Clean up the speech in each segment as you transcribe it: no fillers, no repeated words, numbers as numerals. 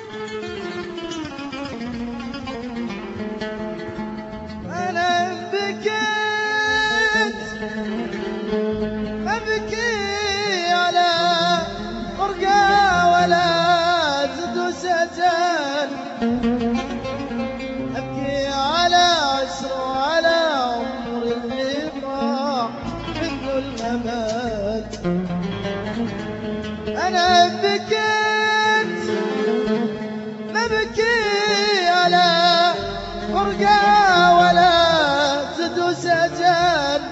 أنا بكيت أبكي على فرقة ولا تدوس أجل، أبكي على عشر وعلى عمر اللي ضاع منه الأمل. أنا بكيت أبكي على فرقة ولا تدوس أجل،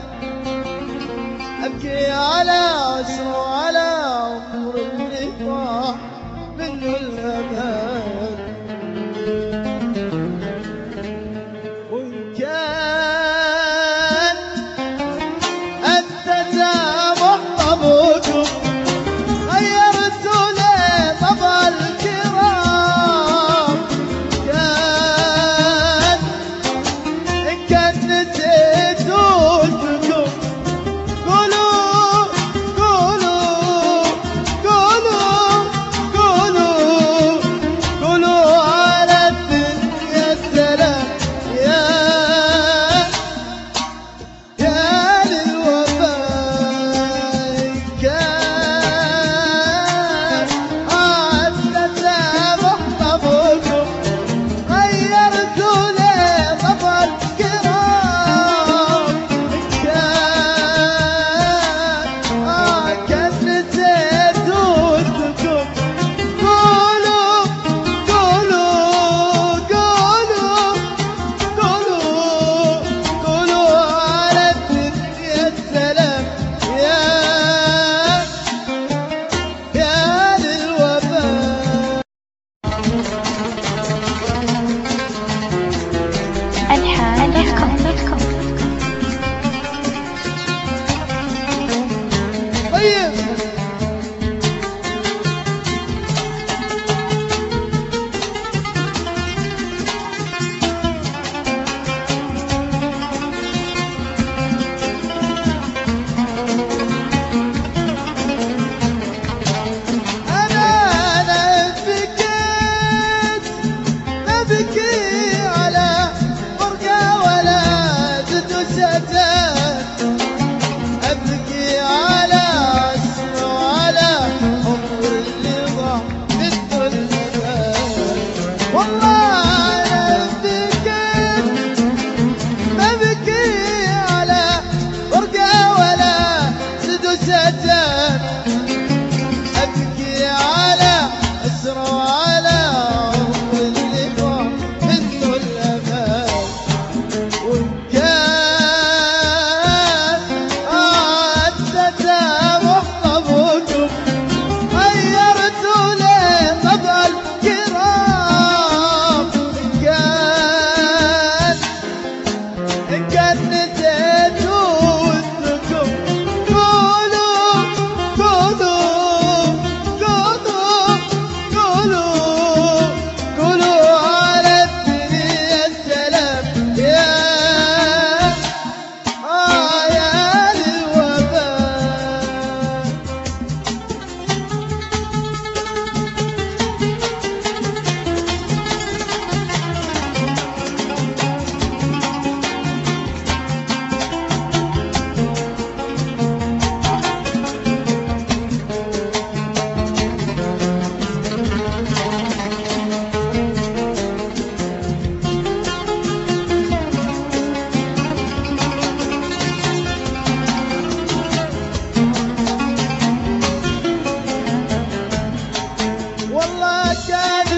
أبكي على عشر وعلى عمر اللي ضاع منه الأمان. وإن كان أنت محط أبوكم غيرتوا لي طبع الكرام، إن كان نسيتوا لكم قولوا قولوا قولوا قولوا قولوا على الدنيا السلام. يا للوفاء إن كان أنت محط أبوكم غيرتوا لي طبع الكرام، إن كان نسيتوا لكم قولوا قولوا قولوا قولوا قولوا على الدنيا السلام. يا للوفاء. الحان.com. طيب أنا بكيت أبكي على فرقة ولا تدوس أجل، أبكي على عشر وعلى عمر اللي ضاع منه الأمان. والله أنا بكيت أبكي على فرقة ولا تدوس أجل، أبكي على عشر وعلى عمر اللي ضاع منه الأمان. وإن كان أنت محط أبوكم غيرتوا لي طبع الكرام، إن كان نسيتوا لكم قولوا قولوا قولوا قولوا قولوا على الدنيا السلام. يا للوفاء. والله كان